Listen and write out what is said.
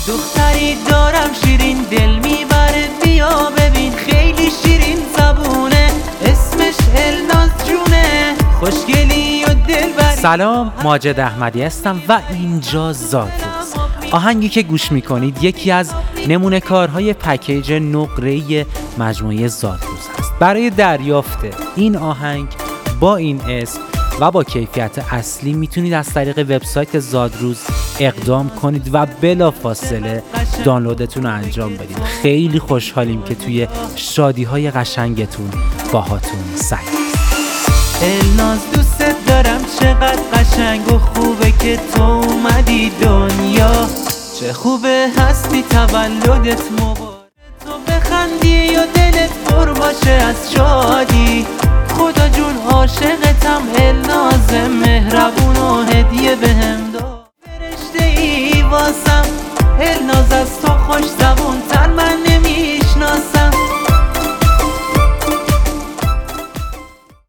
دختری دارم شیرین دل میبره، بیا ببین خیلی شیرین زبونه، اسمش الناز جونه، خوشگلی و دلبری. سلام، ماجد احمدی هستم و اینجا زادروز. آهنگی که گوش میکنید یکی از نمونه کارهای پکیج نقره‌ای مجموعه زادروز است. برای دریافت این آهنگ با این اسم و با کیفیت اصلی میتونید از طریق وبسایت زادروز اقدام کنید و بلافاصله دانلودتون رو انجام بدید. خیلی خوشحالیم که توی شادی‌های قشنگتون باهاتون سعی. الناز دوست دارم، چقدر قشنگ و خوبه که تو اومدی دنیا، چه خوبه هستی تولدت مبارک، تو بخندی و دلت پر باشه از شادی، خدا جون عاشقتم الناز مهربون و هدیه بهم داد، فرشته ای واسم الناز از